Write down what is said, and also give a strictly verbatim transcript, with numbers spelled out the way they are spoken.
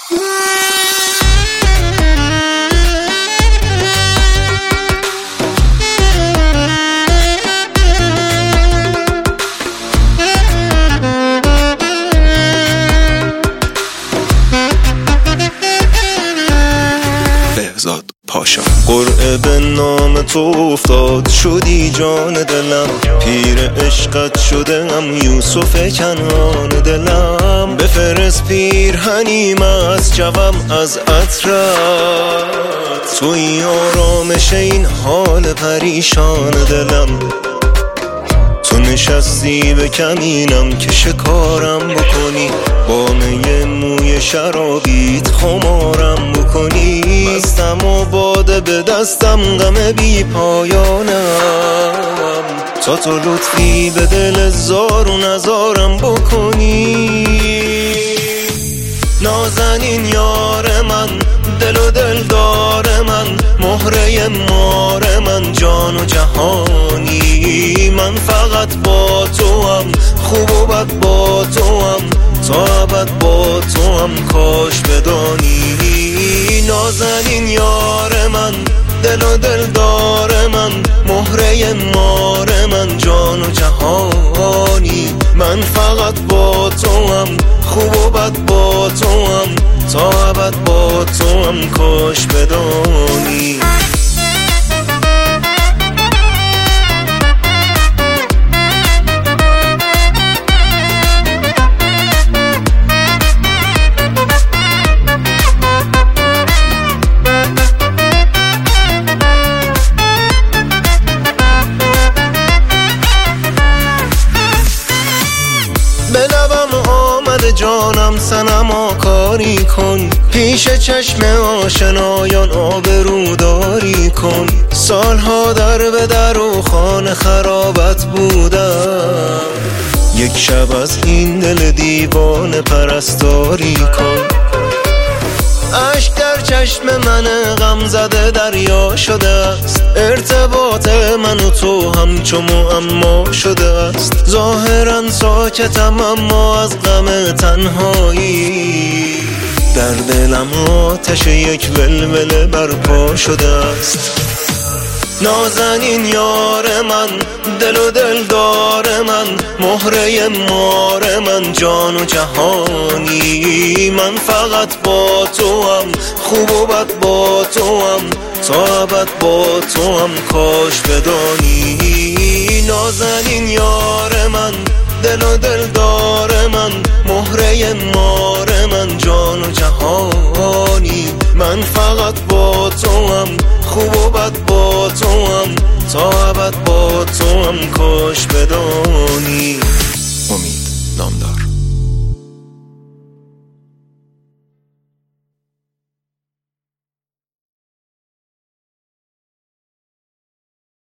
پاشا قرعه به نام تو افتاد، شدی جان دلم، پیر عشقت شدم، یوسف کنعان دلم. بفرست پیرهنیم از جوم از عطرت، توی آرامش این حال پریشان دلم. تو نشستی به کمینم که شکارم بکنی، با می موی شرابیت خمارم بکنی. مستم و باده به دستم، غم بی پایانم، تا تو لطفی به دل زار و نزارم بکنی. نازنین یار من، دل و دلدار من، مهره مار من، جان و جهانی. من فقط با تو هم، خوب و بد با تو هم، تا ابد با تو هم، کاش بدانی. نازنین یار من، دل و دلدار من، مهره مار من، جان و جهانی. من فقط با تو هم، خوب و بد با تو هم، تا ابد با تو هم، کاش بدانی. به لبم آمده جانم صنما کاری کن، پیش چشم آشنایان آبروداری کن. سالها در به در و خانه خرابت بودم، یک شب از این دل دیوانه پرستاری کن. اشک در چشم من غم زده دریا شده است، ارتباط من و تو همچو معما شده است. ظاهرا ساکتم اما از غم تنهایی، در دلم آتش یک ولوله برپا شده است. نازنین یار من، دل و دلدار من، مهره مار من، جان و جهانی. من فقط با تو هم، خوب و بد با تو هم، تا ابد با تو هم، کاش بدانی. نازنین یار من، دل و دلدار من، مهره مار من، جان و جهانی. من فقط با تو هم، خوب و بد با تو هم، تا ابد با تو هم، کاش بدانی.